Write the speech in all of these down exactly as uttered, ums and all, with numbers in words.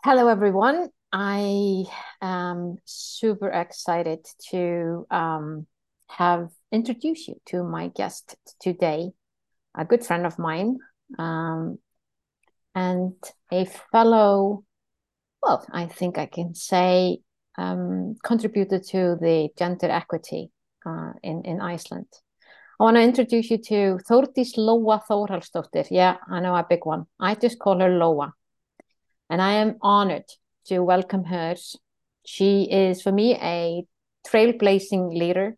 Hello, everyone. I am super excited to um, have introduce you to my guest today, a good friend of mine, um, and a fellow, well, I think I can say, um, contributor to the gender equity uh, in, in Iceland. I want to introduce you to Þórdís Lóa Þórhallsdóttir. Yeah, I know, a big one. I just call her Lóa. And I am honored to welcome her. She is, for me, a trailblazing leader.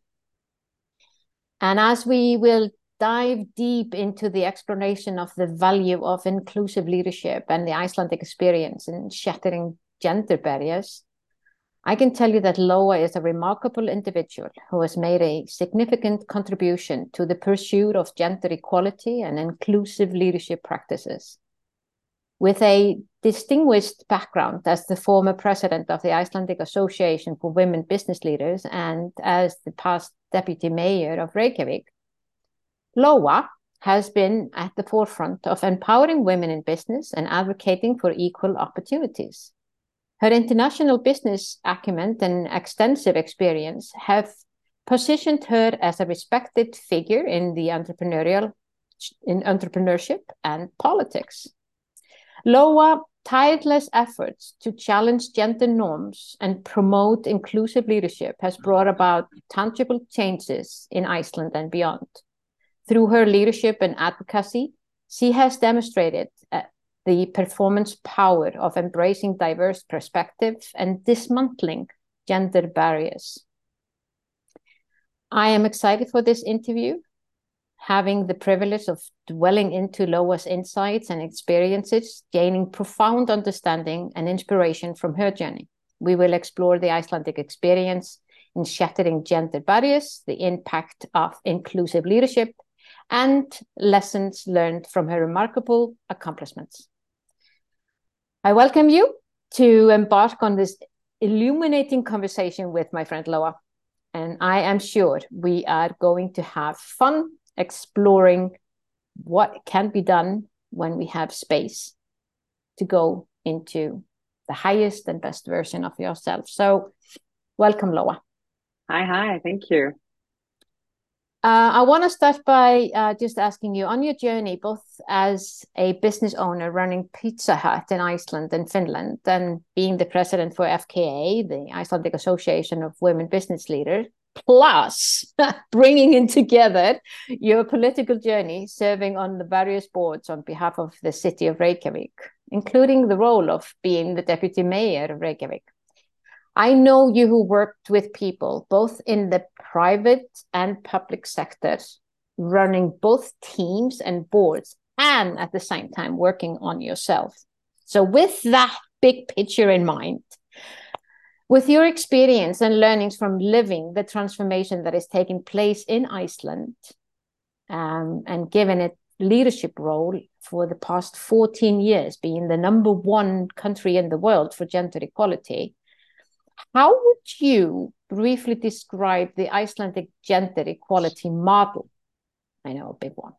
And as we will dive deep into the exploration of the value of inclusive leadership and the Icelandic experience in shattering gender barriers, I can tell you that Lóa is a remarkable individual who has made a significant contribution to the pursuit of gender equality and inclusive leadership practices. With a distinguished background as the former president of the Icelandic Association for Women Business Leaders and as the past deputy mayor of Reykjavik, Lóa has been at the forefront of empowering women in business and advocating for equal opportunities. Her international business acumen and extensive experience have positioned her as a respected figure in the entrepreneurial in entrepreneurship and politics. Lóa tireless efforts to challenge gender norms and promote inclusive leadership has brought about tangible changes in Iceland and beyond. Through her leadership and advocacy, she has demonstrated uh, the performance power of embracing diverse perspectives and dismantling gender barriers. I am excited for this interview, having the privilege of dwelling into Lóa's insights and experiences, gaining profound understanding and inspiration from her journey. We will explore the Icelandic experience in shattering gender barriers, the impact of inclusive leadership, and lessons learned from her remarkable accomplishments. I welcome you to embark on this illuminating conversation with my friend Lóa, and I am sure we are going to have fun exploring what can be done when we have space to go into the highest and best version of yourself. So welcome, Lóa. Hi, hi, thank you. Uh, I want to start by uh, just asking you, on your journey, both as a business owner running Pizza Hut in Iceland and Finland, and being the president for F K A, the Icelandic Association of Women Business Leaders, plus bringing in together your political journey, serving on the various boards on behalf of the city of Reykjavik, including the role of being the deputy mayor of Reykjavik. I know you who worked with people, both in the private and public sectors, running both teams and boards, and at the same time working on yourself. So with that big picture in mind, with your experience and learnings from living the transformation that is taking place in Iceland, um, and given it leadership role for the past fourteen years, being the number one country in the world for gender equality, how would you briefly describe the Icelandic gender equality model? I know, a big one.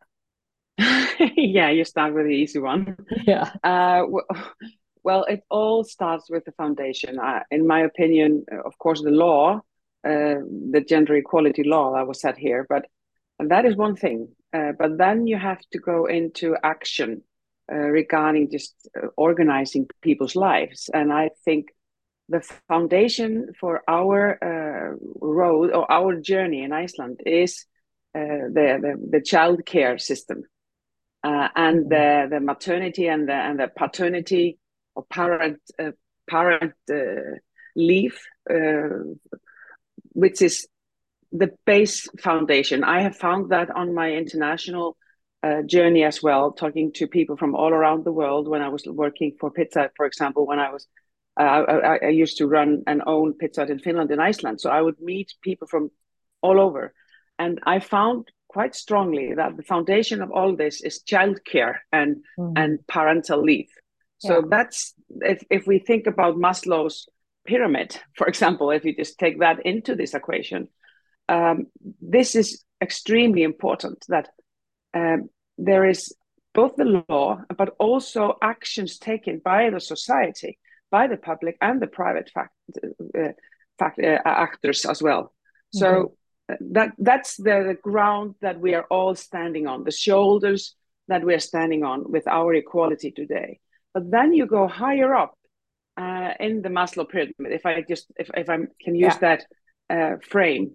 Yeah, you start with the easy one. Yeah. Uh, well, it all starts with the foundation. Uh, in my opinion, of course, the law, uh, the gender equality law that was set here, but that is one thing. Uh, but then you have to go into action uh, regarding just uh, organizing people's lives. And I think the foundation for our uh, road or our journey in Iceland is uh, the, the the child care system uh, and mm-hmm. the the maternity and the and the paternity or parent uh, parent uh, leave, uh, which is the base foundation. I have found that on my international uh, journey as well, talking to people from all around the world. When I was working for Pizza Hut, for example, when I was Uh, I, I used to run and own Pizza Hut in Finland and Iceland. So I would meet people from all over. And I found quite strongly that the foundation of all this is childcare and, mm-hmm. and parental leave. So yeah. that's, if, if we think about Maslow's pyramid, for example, if you just take that into this equation, um, this is extremely important that um, there is both the law, but also actions taken by the society by the public and the private fact, uh, fact uh, actors as well. So mm-hmm. that that's the, the ground that we are all standing on, the shoulders that we are standing on with our equality today. But then you go higher up uh, in the Maslow pyramid, if I just if, if I can use yeah. that uh, frame.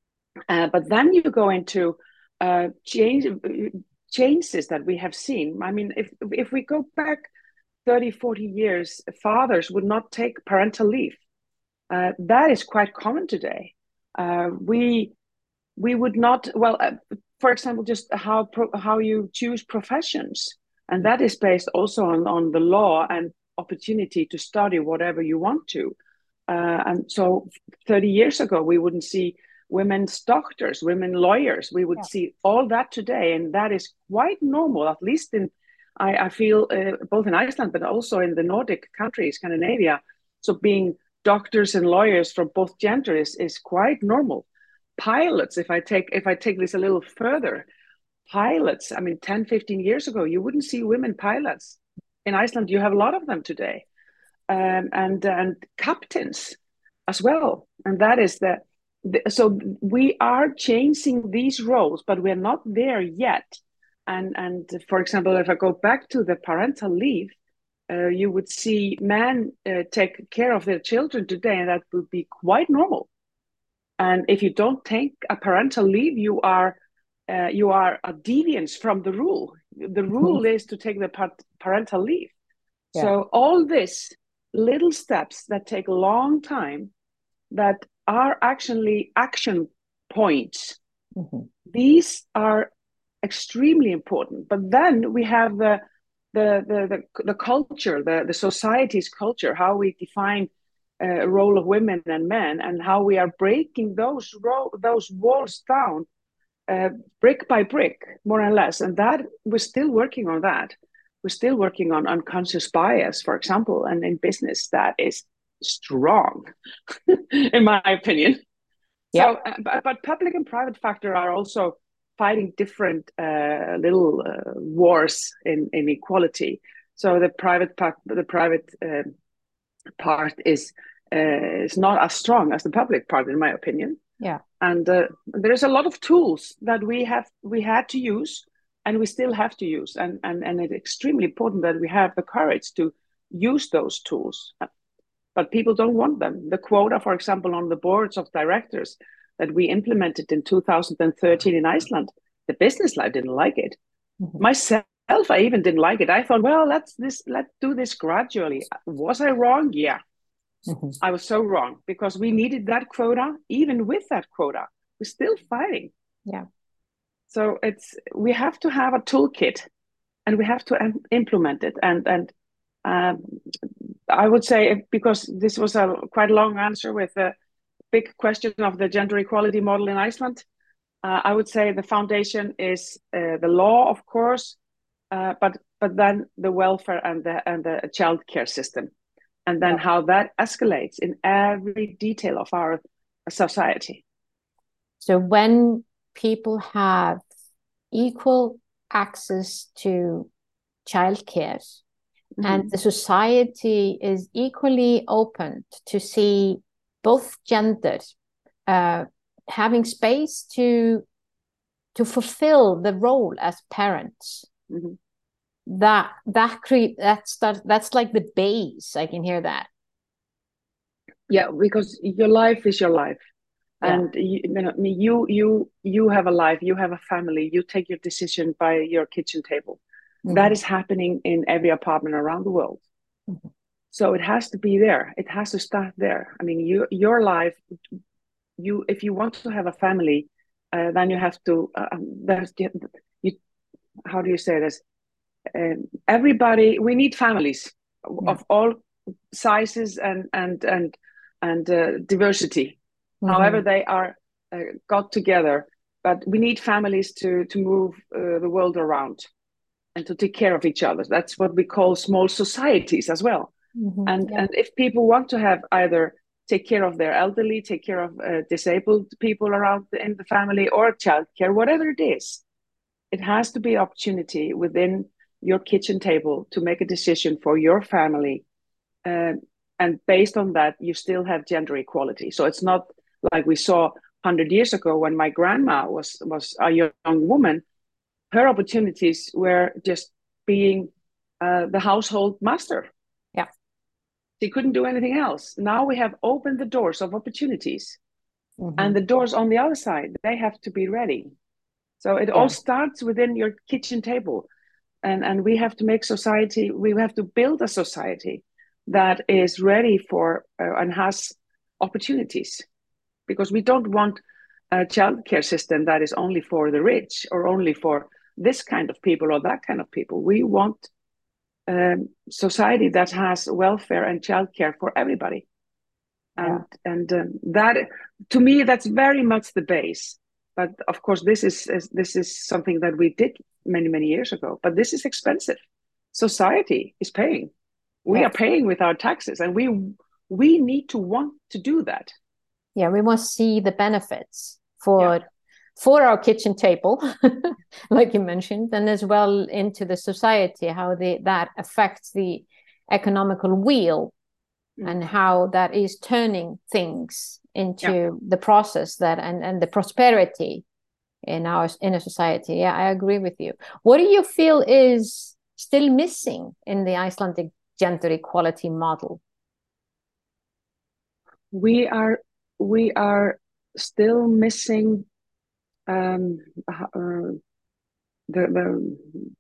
Uh, but then you go into uh, change, changes that we have seen. I mean, if if we go back thirty, forty years, fathers would not take parental leave. Uh, that is quite common today. Uh, we we would not, well, uh, for example, just how pro, how you choose professions. And that is based also on, on the law and opportunity to study whatever you want to. Uh, and so thirty years ago, we wouldn't see women's doctors, women lawyers. We would yeah. see all that today. And that is quite normal, at least in, I, I feel, uh, both in Iceland, but also in the Nordic countries, Scandinavia. So being doctors and lawyers from both genders is, is quite normal. Pilots, if I take if I take this a little further, pilots, I mean, ten, fifteen years ago, you wouldn't see women pilots. In Iceland, you have a lot of them today. Um, and, and captains as well. And that is the, the, so we are changing these roles, but we're not there yet. And, and for example, if I go back to the parental leave, uh, you would see men uh, take care of their children today, and that would be quite normal. And if you don't take a parental leave, you are uh, you are a deviance from the rule. The rule mm-hmm. is to take the parental leave. Yeah. So all this little steps that take a long time, that are actually action points. Mm-hmm. These are extremely important. But then we have the the the the, the culture, the, the society's culture, how we define Uh, role of women and men, and how we are breaking those ro- those walls down uh, brick by brick, more or less. And that we're still working on that. We're still working on unconscious bias, for example, and in business that is strong, in my opinion. Yep. So, uh, but, but public and private factor are also fighting different uh, little uh, wars in, in equality. So the private part, the private uh, part is uh, is not as strong as the public part, in my opinion. Yeah, and uh, there's a lot of tools that we have we had to use, and we still have to use, and and and it's extremely important that we have the courage to use those tools. But people don't want them. The quota, for example, on the boards of directors that we implemented in two thousand thirteen in Iceland, the business life didn't like it. Mm-hmm. Myself, I even didn't like it. I thought, well, let's this let's do this gradually. Was I wrong? Yeah, mm-hmm. I was so wrong, because we needed that quota. Even with that quota, we're still fighting. Yeah. So it's we have to have a toolkit, and we have to um, implement it. And and um, I would say, because this was a quite long answer with a big question of the gender equality model in Iceland, uh, I would say the foundation is uh, the law, of course. Uh, but but then the welfare and the and the child care system, and then yeah. how that escalates in every detail of our society. So when people have equal access to childcare, mm-hmm. and the society is equally open to see both genders uh, having space to to fulfill the role as parents. Mm-hmm. That that create that's that, that's like the base. I can hear that. Yeah, because your life is your life, yeah. and you, you know you you you have a life, you have a family. You take your decision by your kitchen table. Mm-hmm. That is happening in every apartment around the world. Mm-hmm. So it has to be there. It has to start there. I mean, you your life. You if you want to have a family, uh, then you have to. Uh, there's you. How do you say this? Um, everybody, we need families yeah. of all sizes and and and and uh, diversity, mm-hmm. however they are uh, got together. But we need families to to move uh, the world around and to take care of each other. That's what we call small societies as well. Mm-hmm. And yeah. and if people want to have either take care of their elderly, take care of uh, disabled people around the, in the family, or childcare, whatever it is, it has to be opportunity within your kitchen table to make a decision for your family, uh, and based on that, you still have gender equality. So it's not like we saw one hundred years ago when my grandma was was a young woman. Her opportunities were just being uh, the household master. Yeah. She couldn't do anything else. Now we have opened the doors of opportunities. Mm-hmm. And the doors on the other side, they have to be ready. So it yeah. all starts within your kitchen table. And, and we have to make society, we have to build a society that is ready for uh, and has opportunities. Because we don't want a childcare system that is only for the rich or only for this kind of people or that kind of people. We want um, society that has welfare and childcare for everybody. And, yeah. and um, that, to me, that's very much the base. But of course, this is, is this is something that we did many, many years ago. But this is expensive. Society is paying. We yeah. are paying with our taxes, and we we need to want to do that. Yeah, we must see the benefits for yeah. for our kitchen table, like you mentioned, and as well into the society, how the, that affects the economical wheel mm. and how that is turning things into yeah. the process that and, and the prosperity in our in a society. Yeah, I agree with you. What do you feel is still missing in the Icelandic gender equality model? We are we are still missing um, uh, the, the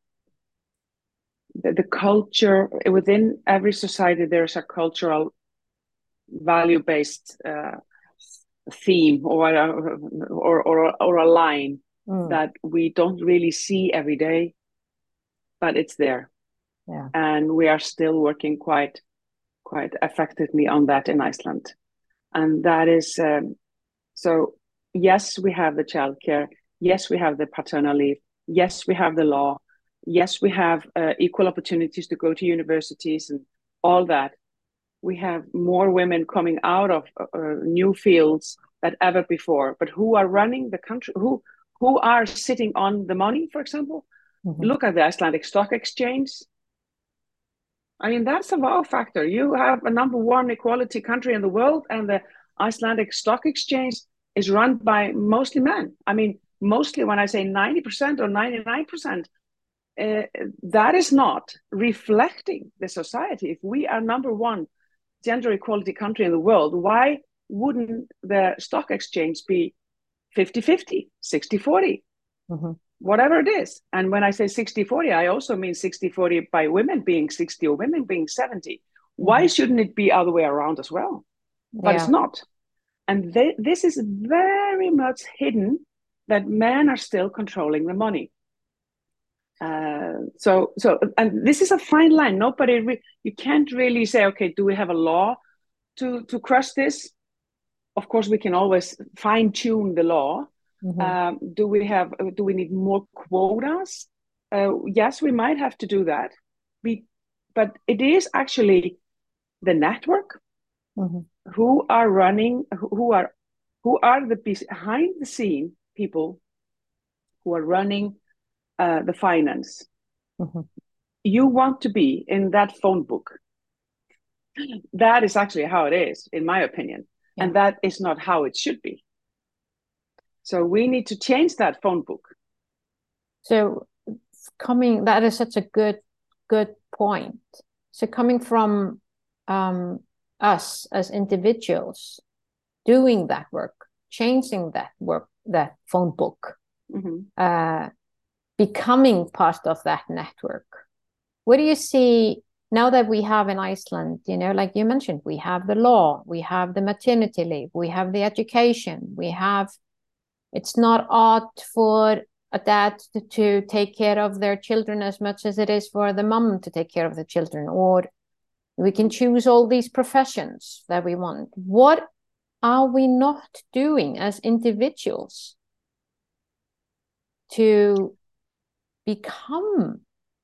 the the culture within every society. There's a cultural value-based uh, theme or a, or or or a line mm. that we don't really see every day, but it's there. Yeah, and we are still working quite quite effectively on that in Iceland. And that is, um, so yes, we have the childcare. Yes, we have the paternal leave. Yes, we have the law. Yes, we have uh, equal opportunities to go to universities and all that. We have more women coming out of uh, new fields than ever before. But who are running the country? Who who are sitting on the money, for example? Mm-hmm. Look at the Icelandic Stock Exchange. I mean, that's a wow factor. You have a number one equality country in the world, and the Icelandic Stock Exchange is run by mostly men. I mean, mostly when I say ninety percent or ninety-nine percent, uh, that is not reflecting the society. If we are number one gender equality country in the world, why wouldn't the stock exchange be fifty-fifty, sixty-forty? Mm-hmm. Whatever it is. And when I say sixty-forty, I also mean sixty-forty by women being sixty or women being seventy. Mm-hmm. Why shouldn't it be other way around as well? But yeah. it's not. And they, this is very much hidden, that men are still controlling the money. Uh, so, so, and this is a fine line. Nobody, re- you can't really say, okay, do we have a law to, to crush this? Of course, we can always fine tune the law. Mm-hmm. Um, do we have? Do we need more quotas? Uh, yes, we might have to do that. We, but it is actually the network mm-hmm. who are running, who are, who are the behind the scene people who are running uh, the finance. Mm-hmm. You want to be in that phone book. That is actually how it is, in my opinion, yeah. and that is not how it should be. So we need to change that phone book. So coming, that is such a good, good point. So coming from um, us as individuals, doing that work, changing that work, that phone book, mm-hmm. uh, becoming part of that network. What do you see now that we have in Iceland, you know, like you mentioned, we have the law, we have the maternity leave, we have the education, we have It's not odd for a dad to, to take care of their children as much as it is for the mom to take care of the children. Or we can choose all these professions that we want. What are we not doing as individuals to become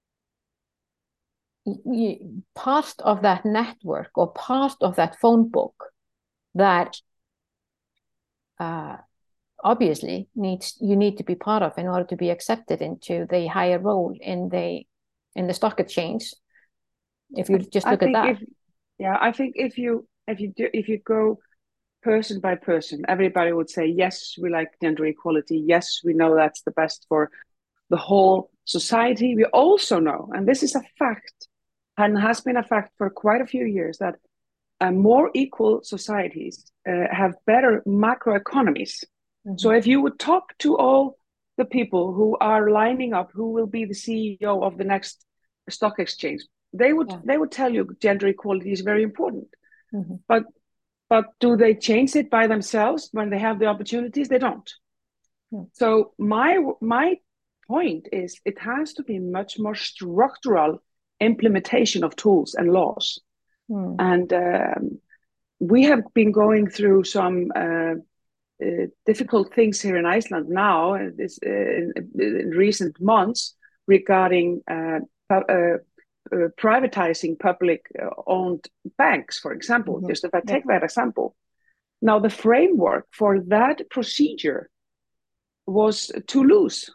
part of that network or part of that phone book that uh, obviously needs you need to be part of in order to be accepted into the higher role in the in the stock exchange, if you just look at that? If, Yeah, I think if you if you do if you go person by person, everybody would say, yes, we like gender equality. Yes, we know that's the best for the whole society. We also know, and this is a fact, and has been a fact for quite a few years, that uh, more equal societies uh, have better macroeconomies. So Mm-hmm. if you would talk to all the people who are lining up, who will be the C E O of the next stock exchange, they would Yeah. they would tell you gender equality is very important. Mm-hmm. But but do they change it by themselves when they have the opportunities? They don't. Yeah. So my my point is it has to be much more structural implementation of tools and laws. Mm. And um, we have been going through some uh, uh, difficult things here in Iceland now, uh, this, uh, in, in recent months, regarding uh, uh, uh, privatizing public-owned banks, for example. Mm-hmm. Just if I Yeah. take that example, now the framework for that procedure was too loose.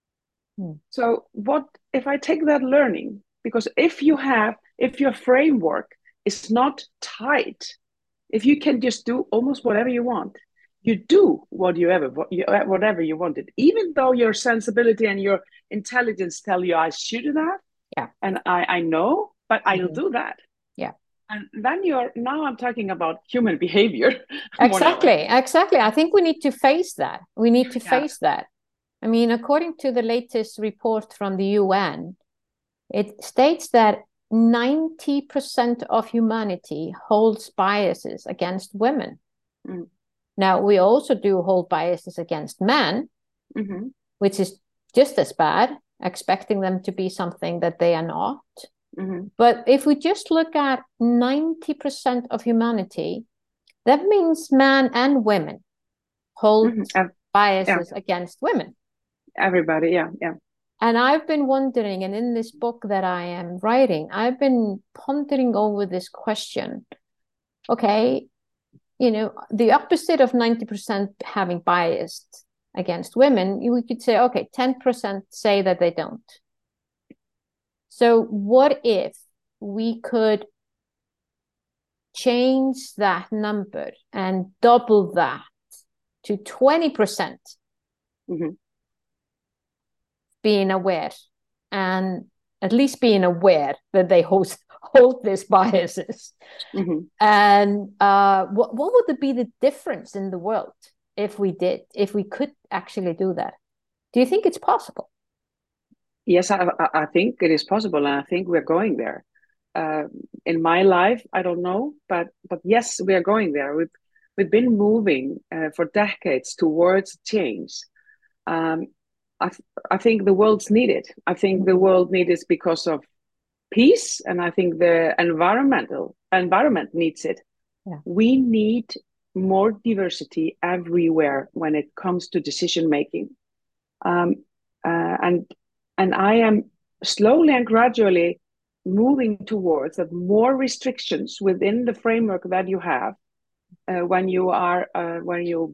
Mm. So what if I take that learning? Because if you have, if your framework is not tight, if you can just do almost whatever you want, you do what you ever whatever you wanted, even though your sensibility and your intelligence tell you I should do that, Yeah. and I I know, but I'll Mm-hmm. do that. Yeah. And then you're now I'm talking about human behavior more than Exactly. less. Exactly. I think we need to face that. We need to Yeah. face that. I mean, according to the latest report from the U N, it states that ninety percent of humanity holds biases against women. Mm. Now, we also do hold biases against men, Mm-hmm. which is just as bad, expecting them to be something that they are not. Mm-hmm. But if we just look at ninety percent of humanity, that means men and women hold Mm-hmm. Uh, yeah, biases against women. everybody. Yeah, yeah. And I've been wondering, and in this book that I am writing, I've been pondering over this question. Okay, you know, the opposite of ninety percent having biased against women, we could say, okay, ten percent say that they don't. So what if we could change that number and double that to twenty percent Mm-hmm. being aware, and at least being aware that they hold, hold these biases? Mm-hmm. And uh, what, what would be the difference in the world if we did, if we could actually do that? Do you think it's possible? Yes, I, I think it is possible, and I think we're going there. Uh, in my life, I don't know, but but yes, we are going there. We've we've been moving uh, for decades towards change. Um, I I think the world's needed. I think the Mm-hmm. world needs it because of peace, and I think the environmental environment needs it. Yeah. We need more diversity everywhere when it comes to decision making. Um, uh, and and I am slowly and gradually moving towards that more restrictions within the framework that you have uh, when you are uh, when you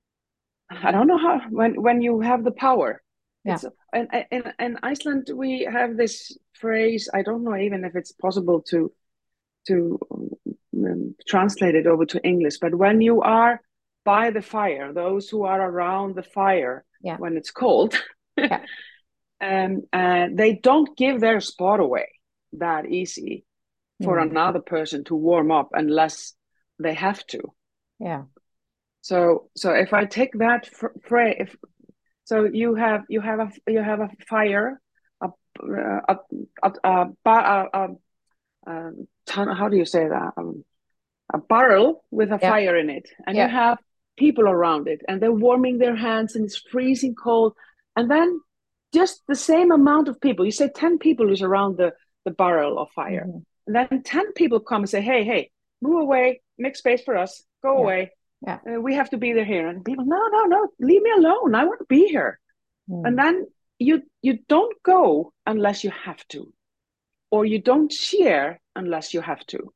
I don't know how when when you have the power. Yeah. It's in, in in Iceland we have this phrase. I don't know even if it's possible to to um, translate it over to English, but when you are by the fire, those who are around the fire Yeah. when it's cold, Yeah. um, uh, they don't give their spot away that easy for Mm. another person to warm up unless they have to. Yeah. So, so if I take that phrase, if, so you have you have a you have a fire, a a a, a, a, a, a ton, how do you say that? Um, a barrel with a Yeah. fire in it, and you Yeah. have people around it, and they're warming their hands, and it's freezing cold, and then just the same amount of people. You say ten people is around the the barrel of fire, Mm-hmm. and then ten people come and say, "Hey, hey, move away, make space for us, go Yeah. away. Yeah. Uh, we have to be there here." And people, no, no, no, leave me alone. I want to be here. And Mm. then you you don't go unless you have to, or you don't share unless you have to.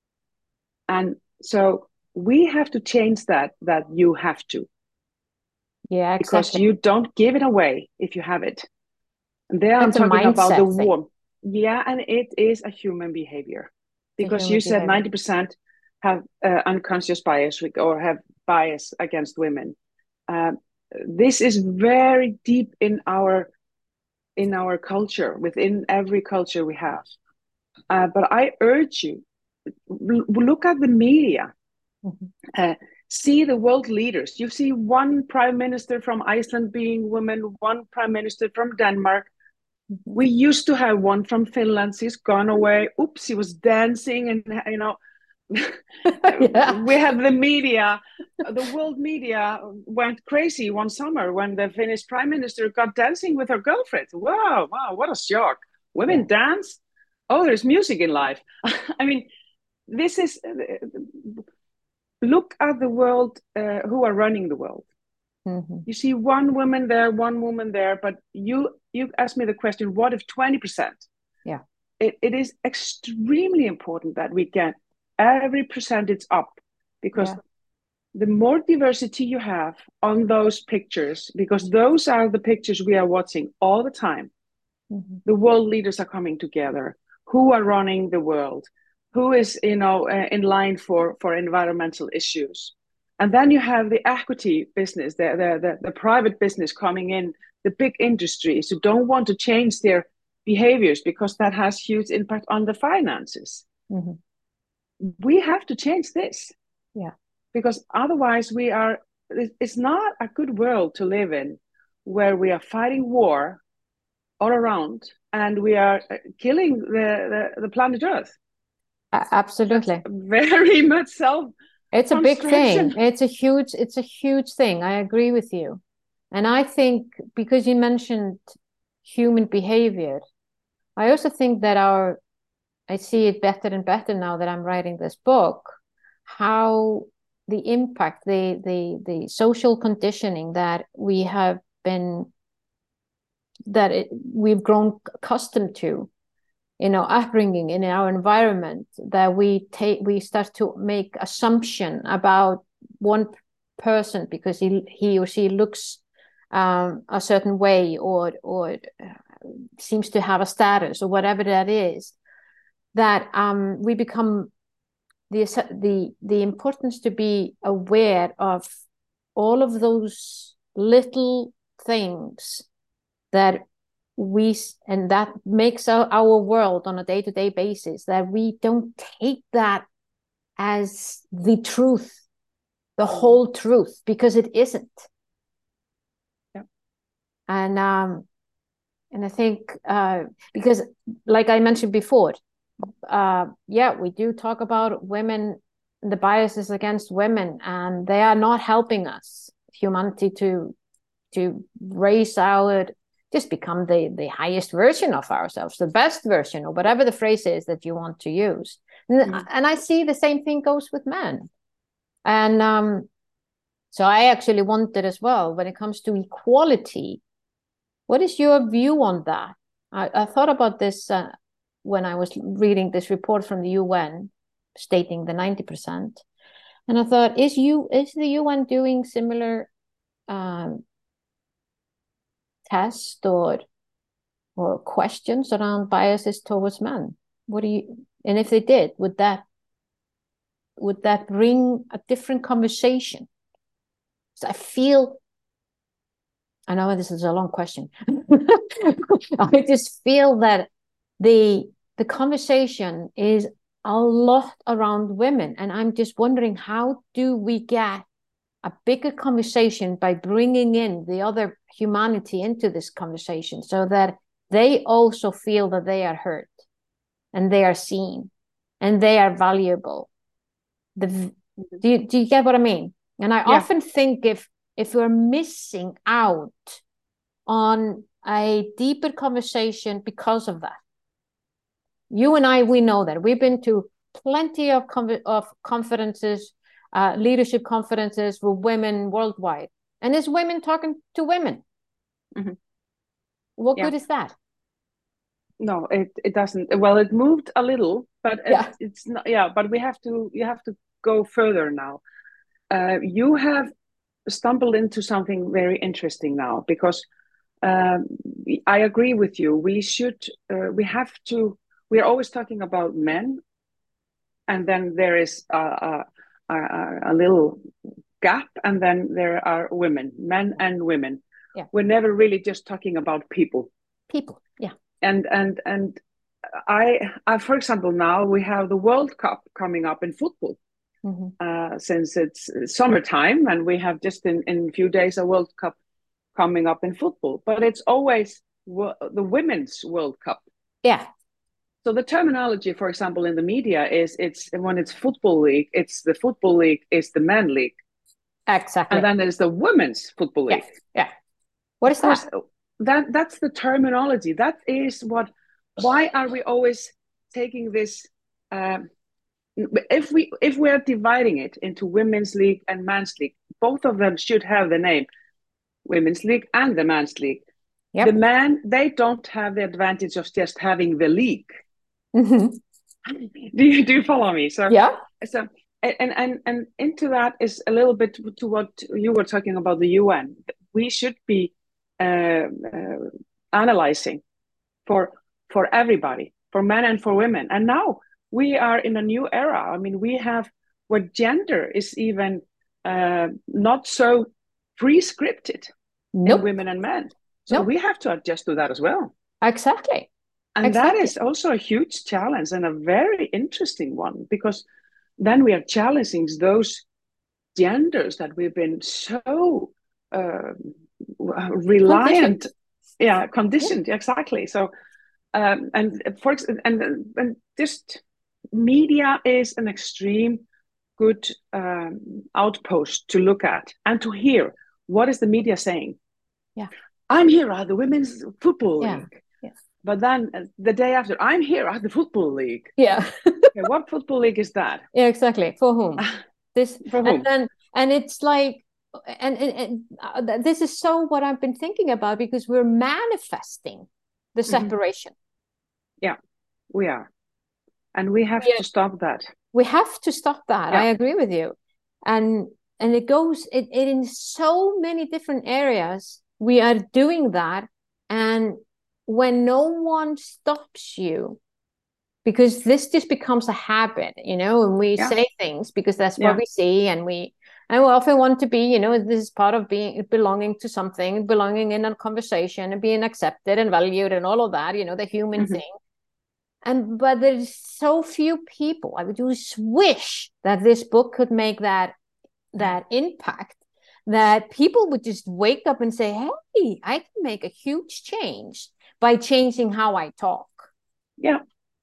And so we have to change that, that you have to, Yeah, because exactly. you don't give it away if you have it. And there I'm That's a talking about the mindset thing. warm. Yeah, and it is a human behavior. because you said ninety percent have uh, unconscious bias or have bias against women. Um, this is very deep in our in our culture, within every culture we have. Uh, but I urge you, look at the media. Mm-hmm. uh, see the world leaders. You see one prime minister from Iceland being woman, one prime minister from Denmark. Mm-hmm. We used to have one from Finland. He's gone away. Oops, he was dancing, and you know, yeah. We have the media. The world media went crazy one summer when the Finnish prime minister got dancing with her girlfriend. Wow, wow, what a shock! Women yeah. dance. Oh, there's music in life. I mean, this is. Look at the world, uh, who are running the world. Mm-hmm. You see one woman there, one woman there, but you you asked me the question, what if twenty percent? Yeah. It, it is extremely important that we get every percentage up, because yeah. the more diversity you have on those pictures, because those are the pictures we are watching all the time. Mm-hmm. The world leaders are coming together. Who are running the world? Who is, you know, uh, in line for, for environmental issues? And then you have the equity business, the, the, the, the private business coming in, the big industries who don't want to change their behaviors because that has huge impact on the finances. Mm-hmm. We have to change this. Yeah. Because otherwise we are, it's not a good world to live in, where we are fighting war all around and we are killing the, the, the planet Earth. Absolutely. That's very much self. It's a big thing. It's a huge, it's a huge thing. I agree with you. And I think, because you mentioned human behavior, I also think that our, I see it better and better now that I'm writing this book, how the impact, the the the social conditioning that we have been, that it, we've grown accustomed to in our upbringing, in our environment, that we take, we start to make assumption about one person because he he or she looks um, a certain way, or or seems to have a status, or whatever that is, that um, we become the the the importance to be aware of all of those little things that we, and that makes our, our world on a day-to-day basis, that we don't take that as the truth, the whole truth, because it isn't. Yeah. And um and I think uh because, like I mentioned before, uh yeah, we do talk about women, the biases against women, and they are not helping us, humanity, to to raise our, just become the the highest version of ourselves, the best version, or whatever the phrase is that you want to use. And, mm-hmm. and I see the same thing goes with men. And um so I actually wanted as well, when it comes to equality, what is your view on that? I, I thought about this uh, when I was reading this report from the U N stating the ninety percent. And I thought, is you is the U N doing similar um, tests or or questions around biases towards men? What do you, and if they did, would that would that bring a different conversation? So I feel, I know this is a long question. I just feel that the the conversation is a lot around women, and I'm just wondering, how do we get a bigger conversation by bringing in the other humanity into this conversation, so that they also feel that they are heard and they are seen and they are valuable. The, do you, do you get what I mean? And I yeah. often think if if we're missing out on a deeper conversation because of that. You and I, we know that. We've been to plenty of, of conferences, uh, leadership conferences with women worldwide. And it's women talking to women. Mm-hmm. What yeah. good is that? No, it, it doesn't. Well, it moved a little, but yeah. it, it's not. Yeah, but we have to. You have to go further now. Uh, you have stumbled into something very interesting now, because um, I agree with you. We should. Uh, we have to. We are always talking about men, and then there is a, a, a, a little gap, and then there are women, men and women. Yeah. We're never really just talking about people. People, yeah. And and and I, I, for example, now we have the World Cup coming up in football. Mm-hmm. Uh, since it's summertime, and we have just in, in a few days a World Cup coming up in football, but it's always w- the Women's World Cup. Yeah. So the terminology, for example, in the media is it's when it's football league, it's the football league, it's the men league. Exactly. And then there's the women's football league. Yeah. yeah. What of is course, that? That that's the terminology. That is what. Why are we always taking this? Um, if we if we are dividing it into women's league and men's league, both of them should have the name women's league and the men's league. Yep. The men, they don't have the advantage of just having the league. Mm-hmm. do you do you follow me? So yeah. So and and and into that is a little bit to what you were talking about the U N. We should be uh, uh, analyzing for for everybody, for men and for women. And now we are in a new era. I mean, we have where gender is even uh, not so pre-scripted nope. in women and men. So nope. we have to adjust to that as well. Exactly. And exactly. that is also a huge challenge and a very interesting one, because then we are challenging those genders that we've been so uh, reliant, conditioned. yeah, conditioned, yeah. exactly. So, um, and for and and just media is an extreme good um, outpost to look at and to hear. What is the media saying? Yeah, I'm here at the women's football yeah. league. Yeah. But then the day after, I'm here at the football league. Yeah. Okay, what football league is that? Yeah, exactly. For whom? This for whom? And then, and it's like, and, and, and uh, this is so what I've been thinking about, because we're manifesting the separation. Mm-hmm. Yeah, we are. And we have yeah. to stop that. We have to stop that. Yeah. I agree with you. And and it goes, it, it in so many different areas, we are doing that. And when no one stops you, because this just becomes a habit, you know, and we yeah. say things because that's what yeah. we see, and we and we often want to be, you know, this is part of being belonging to something, belonging in a conversation and being accepted and valued and all of that, you know, the human mm-hmm. thing. And but there's so few people. I would just wish that this book could make that that impact, that people would just wake up and say, hey, I can make a huge change by changing how I talk. Yeah.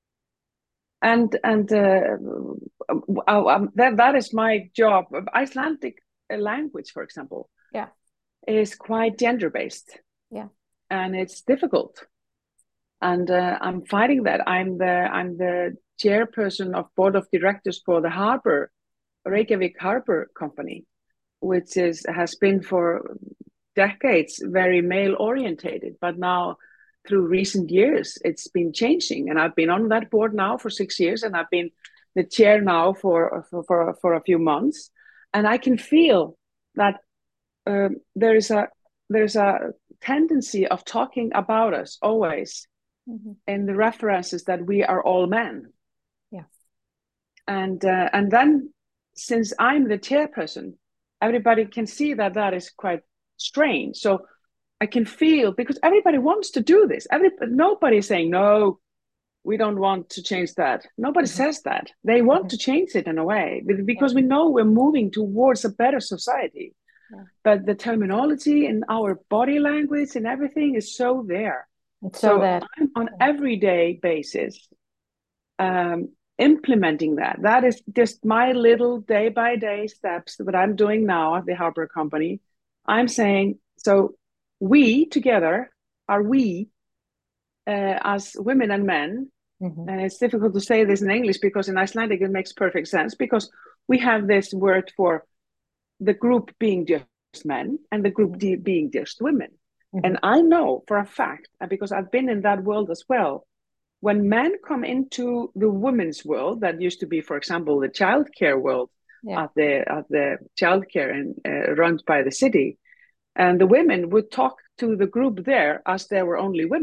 And and uh, um, that that is my job. Icelandic language, for example, yeah, is quite gender based. Yeah, and it's difficult. And uh, I'm fighting that. I'm the I'm the chairperson of board of directors for the Harbor, Reykjavik Harbor Company, which is has been for decades very male orientated, but now through recent years it's been changing. And I've been on that board now for six years, and I've been the chair now for for for, for a few months, and I can feel that um, there is a there's a tendency of talking about us always mm-hmm. in the references that we are all men. Yeah. And uh, and then since I'm the chairperson, everybody can see that that is quite strange. So I can feel, because everybody wants to do this. Every nobody's saying no, we don't want to change that. Nobody mm-hmm. says that. They want mm-hmm. to change it in a way, because yeah. we know we're moving towards a better society. Yeah. But the terminology and our body language and everything is so there. It's so, so that I'm on yeah. everyday basis um, implementing that. That is just my little day by day steps that I'm doing now at the Harbor Company. I'm saying, so we together are we uh, as women and men. Mm-hmm. And it's difficult to say this in English because in Icelandic it makes perfect sense, because we have this word for the group being just men and the group mm-hmm. being just women. Mm-hmm. And I know for a fact, because I've been in that world as well, when men come into the women's world, that used to be, for example, the childcare world yeah. at the at the childcare and uh, run by the city, and the women would talk to the group there as there were only women.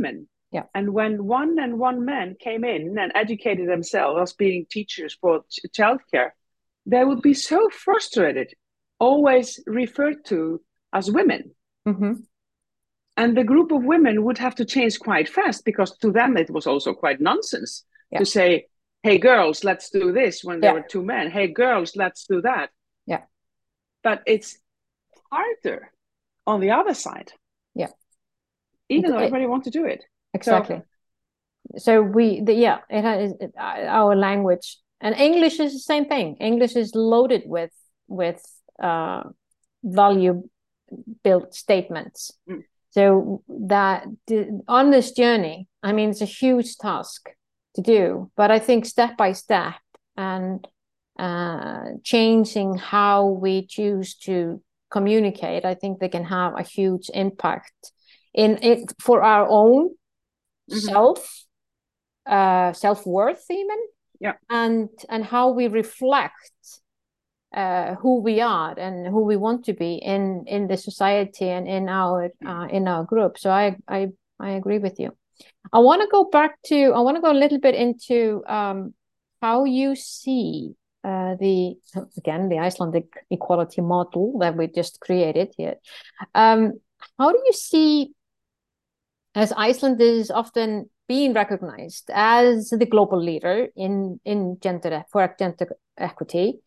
Yeah. And when one and one men came in and educated themselves as being teachers for ch- childcare, they would be so frustrated, always referred to as women. Mm-hmm. And the group of women would have to change quite fast, because to them it was also quite nonsense Yeah. to say, hey, girls, let's do this, when there Yeah. were two men. Hey, girls, let's do that. Yeah. But it's harder on the other side. Yeah. Even It, though it, everybody wants to do it. exactly. So, so we, the, yeah, it has it, our language, and English is the same thing. English is loaded with with uh, value built statements. Mm. So that on this journey, I mean, it's a huge task to do, but I think step by step and uh, changing how we choose to communicate, I think they can have a huge impact in it for our own mm-hmm. self, uh, self-worth even, yeah, and and how we reflect uh, who we are and who we want to be in in the society and in our uh, in our group. So I I I agree with you. I want to go back to I want to go a little bit into um, how you see uh, the again the Icelandic equality model that we just created here. Um, how do you see, as Iceland is often being recognized as the global leader in in gender for gender equity?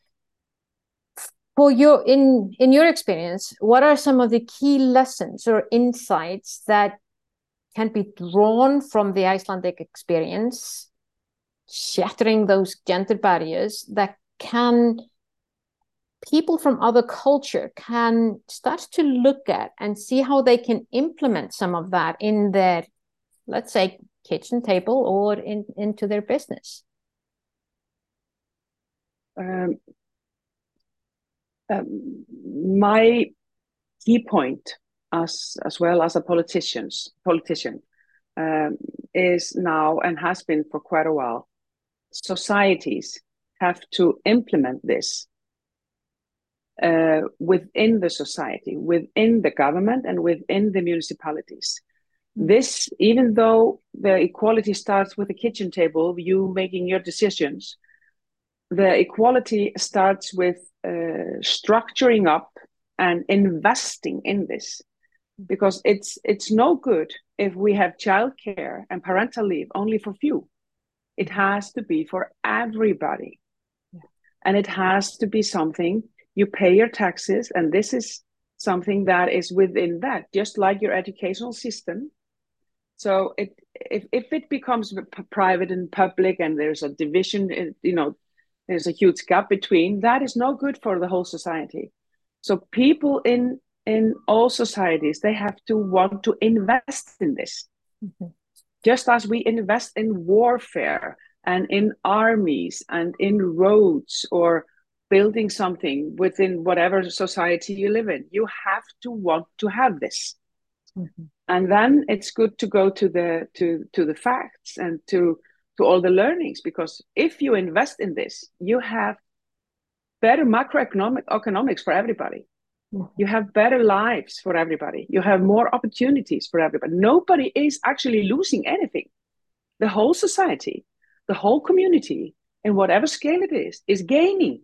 For your in in your experience, what are some of the key lessons or insights that can be drawn from the Icelandic experience, shattering those gender barriers, that can people from other culture can start to look at and see how they can implement some of that in their, let's say, kitchen table or in into their business? Um, um, my key point, as as well as a politician's politician, um, is now and has been for quite a while. Societies have to implement this uh, within the society, within the government, and within the municipalities. Mm. This, even though the equality starts with the kitchen table, you making your decisions, the equality starts with uh, structuring up and investing in this, because it's it's no good if we have childcare and parental leave only for few. It has to be for everybody. Yeah. And it has to be something you pay your taxes, and this is something that is within that, just like your educational system. So it if, if it becomes private and public and there's a division, you know, there's a huge gap between, that is no good for the whole society. So people in in all societies, they have to want to invest in this. Mm-hmm. Just as we invest in warfare and in armies and in roads or building something within whatever society you live in, you have to want to have this. Mm-hmm. And then it's good to go to the to to the facts and to to all the learnings, because if you invest in this, you have better macroeconomic economics for everybody. Mm-hmm. You have better lives for everybody. You have more opportunities for everybody. Nobody is actually losing anything. The whole society, the whole community, in whatever scale it is, is gaining.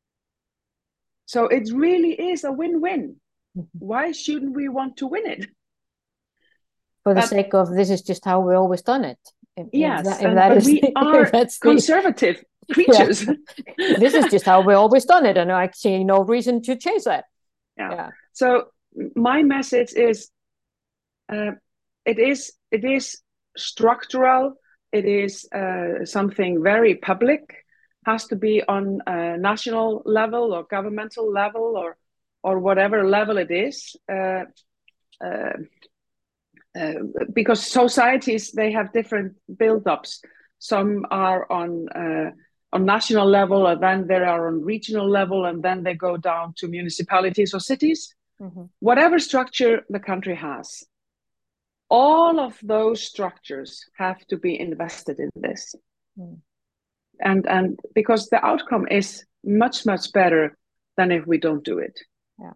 So it really is a win-win. Mm-hmm. Why shouldn't we want to win it? For the but, sake of, this is just how we've always done it. If, yes, if that, if and, that but is, we are conservative the, creatures. Yeah. This is just how we've always done it, and I see no reason to change that. Yeah. yeah. So my message is, uh, it is it is structural. It is uh, something very public. Has to be on a national level or governmental level or or whatever level it is. Uh, uh, uh, because societies, they have different build-ups. Some are on uh, on national level, and then they are on regional level, and then they go down to municipalities or cities. Mm-hmm. Whatever structure the country has, all of those structures have to be invested in this. Mm. And and because the outcome is much, much better than if we don't do it. Yeah.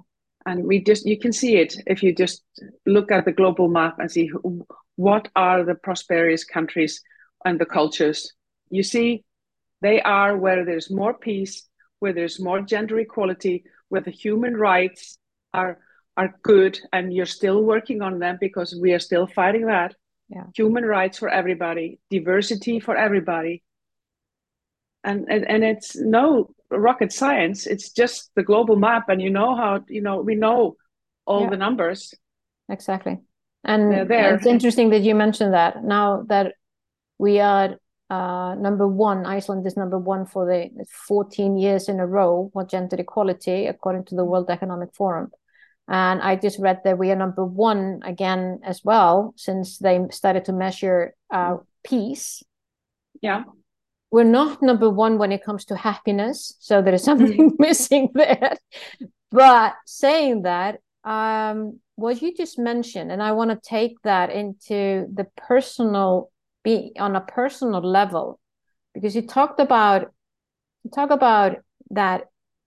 And we just, you can see it if you just look at the global map and see who, what are the prosperous countries and the cultures. You see, they are where there's more peace, where there's more gender equality, where the human rights are are good, and you're still working on them because we are still fighting that. Yeah. Human rights for everybody, diversity for everybody. And, and and it's no rocket science. It's just the global map, and you know how, you know, we know all Yeah. the numbers. Exactly. And They're there. It's interesting that you mentioned that. Now that we are uh, number one, Iceland is number one for the fourteen years in a row for gender equality, according to the World Economic Forum. And I just read that we are number one again as well, since they started to measure uh, peace. Yeah. We're not number one when it comes to happiness. So there is something mm. missing there. But saying that, um, what you just mentioned, and I want to take that into the personal, be on a personal level, because you talked about, you talk about that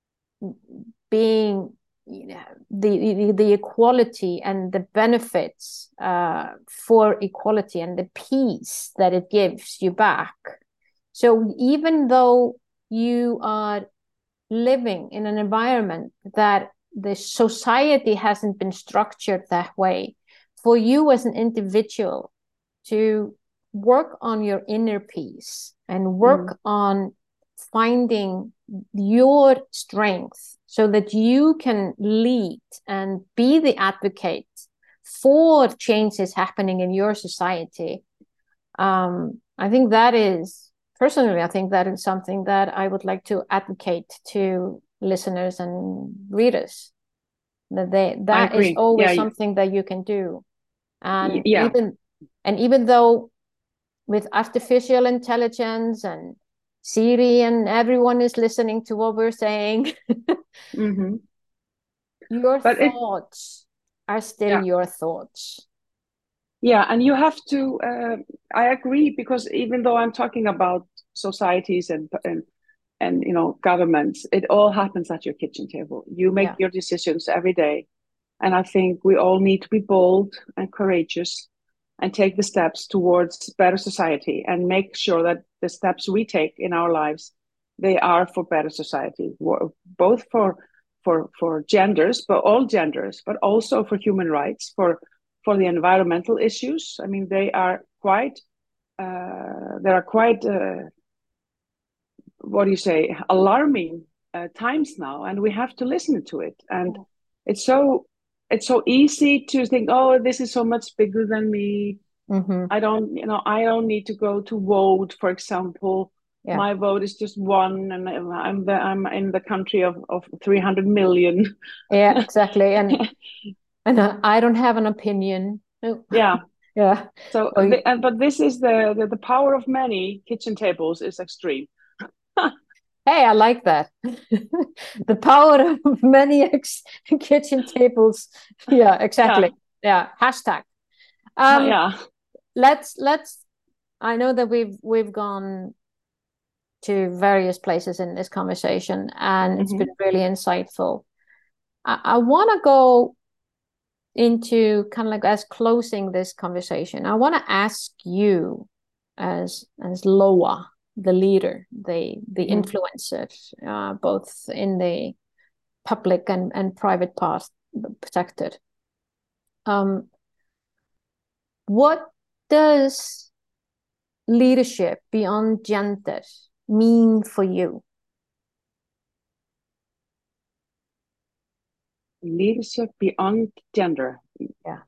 being, you know, the, the, the equality and the benefits uh, for equality and the peace that it gives you back. So even though you are living in an environment that the society hasn't been structured that way, for you as an individual to work on your inner peace and work mm. on finding your strength so that you can lead and be the advocate for changes happening in your society. Um, I think that is, personally, I think that is something that I would like to advocate to listeners and readers. That they that is always yeah, something yeah. that you can do. And yeah. even and even though with artificial intelligence and Siri and everyone is listening to what we're saying, mm-hmm. your but thoughts it, are still yeah. your thoughts. Yeah, and you have to, uh, I agree, because even though I'm talking about societies and, and, and you know, governments, it all happens at your kitchen table. You make yeah. your decisions every day. And I think we all need to be bold and courageous and take the steps towards better society and make sure that the steps we take in our lives, they are for better society, both for for for genders, but all genders, but also for human rights, for for the environmental issues. I mean, they are quite, uh, there are quite, uh, what do you say, alarming uh, times now, and we have to listen to it. And oh. it's so it's so easy to think, oh, this is so much bigger than me. Mm-hmm. I don't, you know, I don't need to go to vote, for example. Yeah. My vote is just one, and I'm the, I'm in the country of, of three hundred million. Yeah, exactly. And and I don't have an opinion. Yeah. Yeah. So, so the, and, but this is the, the the power of many kitchen tables is extreme. Hey, I like that. The power of many ex- kitchen tables. Yeah, exactly. Yeah. yeah. Hashtag. Um, yeah. Let's let's. I know that we've we've gone to various places in this conversation, and it's mm-hmm. been really insightful. I, I want to go into kind of like as closing this conversation. I want to ask you, as as Loa, the leader, the the mm-hmm. influencer, uh, both in the public and, and private part sector. Um, what does leadership beyond gender mean for you? Leadership beyond gender. Yeah.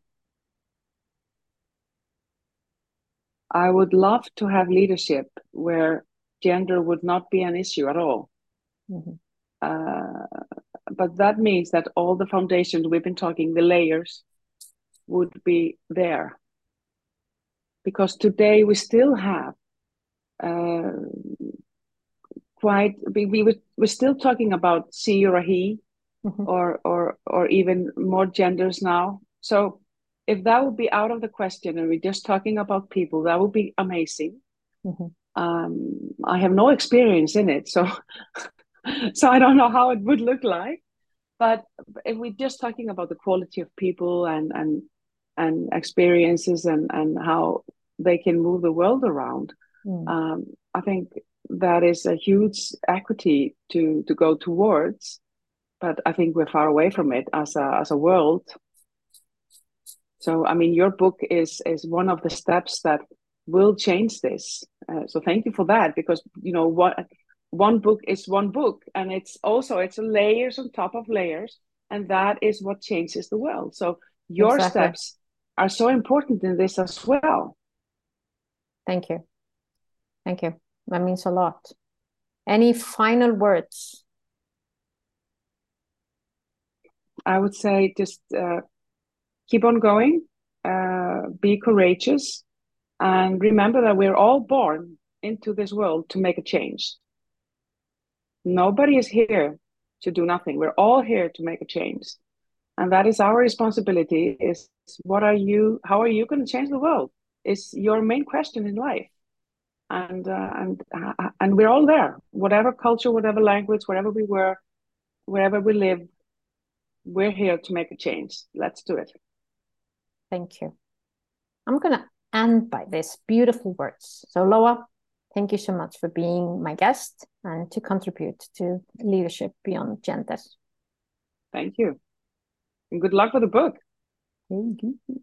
I would love to have leadership where gender would not be an issue at all. Mm-hmm. Uh, but that means that all the foundations we've been talking, the layers, would be there. Because today we still have uh, quite, we, we were, we're still talking about she or a he, mm-hmm. or, or, or even more genders now. So if that would be out of the question and we're just talking about people, that would be amazing. Mm-hmm. Um, I have no experience in it, so so I don't know how it would look like. but if we're just talking about the quality of people and and and experiences and and how they can move the world around, Mm. um, I think that is a huge equity to to go towards. But I think we're far away from it as a as a world. So I mean, your book is is one of the steps that will change this. Uh, so thank you for that, because you know what, one book is one book, and it's also it's layers on top of layers, and that is what changes the world. So your Exactly. steps are so important in this as well. Thank you. Thank you. That means a lot. Any final words? I would say just uh, keep on going, uh, be courageous, and remember that we're all born into this world to make a change. Nobody is here to do nothing. We're all here to make a change. And that is our responsibility. Is what are you, how are you going to change the world? Is your main question in life. And uh, and uh, and we're all there. Whatever culture, whatever language, wherever we were, wherever we live, we're here to make a change. Let's do it. Thank you. I'm going to end by these beautiful words. So, Loa, thank you so much for being my guest and to contribute to Leadership Beyond Gender. Thank you. And good luck with the book. Thank you.